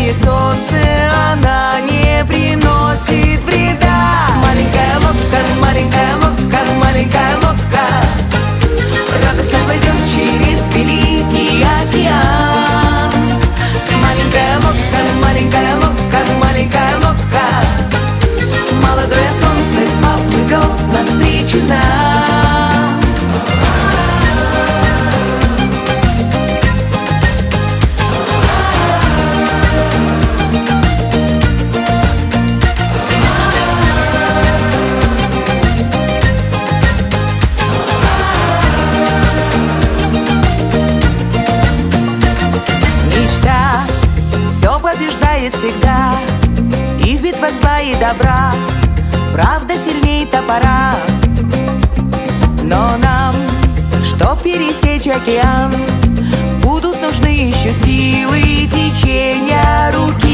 и солнце, она не приносит вреда. Маленькая лодка, маленькая лодка, маленькая лодка радостно плывет через великий океан. Маленькая лодка, маленькая лодка, маленькая лодка, молодое солнце поплывет навстречу нам. Мечта все побеждает всегда, и в битвах зла и добра правда сильней топора. Но нам, чтоб пересечь океан, будут нужны еще силы течения руки.